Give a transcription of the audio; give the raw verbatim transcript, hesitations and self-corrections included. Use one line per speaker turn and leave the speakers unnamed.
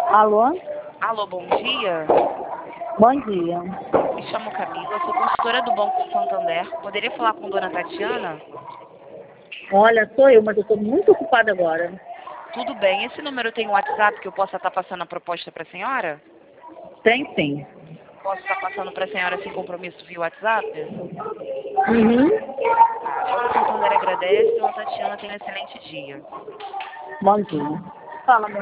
Alô?
Alô, bom dia.
Bom dia.
Me chamo Camila, sou consultora do Banco Santander. Poderia falar com Dona Tatiana?
Olha, sou eu, mas eu estou muito ocupada agora.
Tudo bem. Esse número tem um WhatsApp que eu possa estar passando a proposta para a senhora?
Tem sim.
Posso estar passando para a senhora sem compromisso via WhatsApp?
Uhum.
Tá. Banco Santander agradece. Dona Tatiana, tenha um excelente dia.
Bom dia. Fala, meu